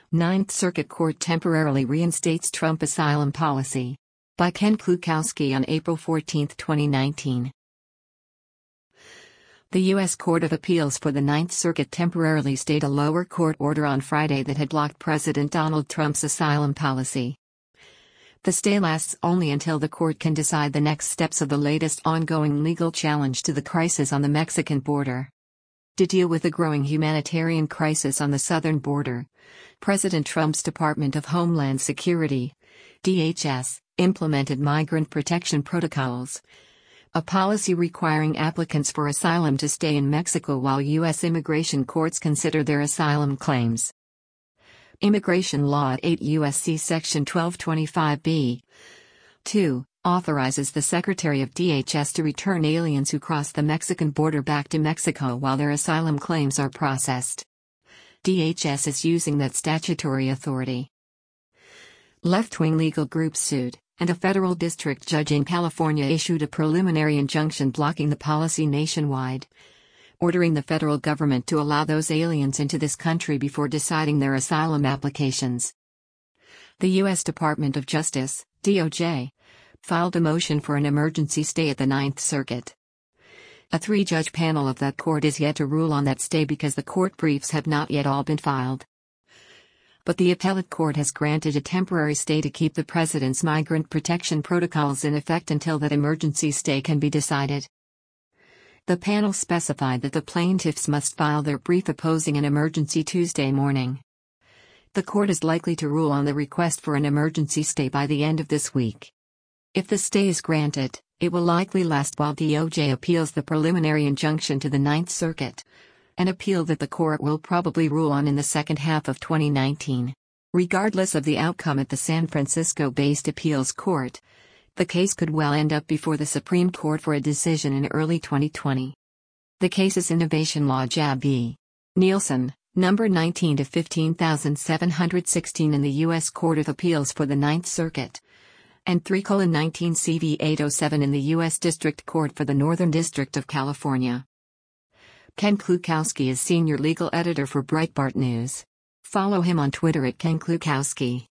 Ninth Circuit Court temporarily reinstates Trump asylum policy. By Ken Klukowski on April 14, 2019. The U.S. Court of Appeals for the Ninth Circuit temporarily stayed a lower court order on Friday that had blocked President Donald Trump's asylum policy. The stay lasts only until the court can decide the next steps of the latest ongoing legal challenge to the crisis on the Mexican border. To deal with the growing humanitarian crisis on the southern border, President Trump's Department of Homeland Security, DHS, implemented migrant protection protocols, a policy requiring applicants for asylum to stay in Mexico while U.S. immigration courts consider their asylum claims. Immigration law at 8 U.S.C. Section 1225b. 2 authorizes the Secretary of DHS to return aliens who cross the Mexican border back to Mexico while their asylum claims are processed. DHS is using that statutory authority. Left-wing legal groups sued, and a federal district judge in California issued a preliminary injunction blocking the policy nationwide, ordering the federal government to allow those aliens into this country before deciding their asylum applications. The U.S. Department of Justice, DOJ, filed a motion for an emergency stay at the Ninth Circuit. A three-judge panel of that court is yet to rule on that stay because the court briefs have not yet all been filed. But the appellate court has granted a temporary stay to keep the president's migrant protection protocols in effect until that emergency stay can be decided. The panel specified that the plaintiffs must file their brief opposing an emergency Tuesday morning. The court is likely to rule on the request for an emergency stay by the end of this week. If the stay is granted, it will likely last while DOJ appeals the preliminary injunction to the Ninth Circuit, an appeal that the court will probably rule on in the second half of 2019. Regardless of the outcome at the San Francisco-based appeals court, the case could well end up before the Supreme Court for a decision in early 2020. The case is Innovation Law JAB v. Nielsen, number 19 to 15716 in the U.S. Court of Appeals for the Ninth Circuit, and 3:19 CV 807 in the U.S. District Court for the Northern District of California. Ken Klukowski is senior legal editor for Breitbart News. Follow him on Twitter at Ken Klukowski.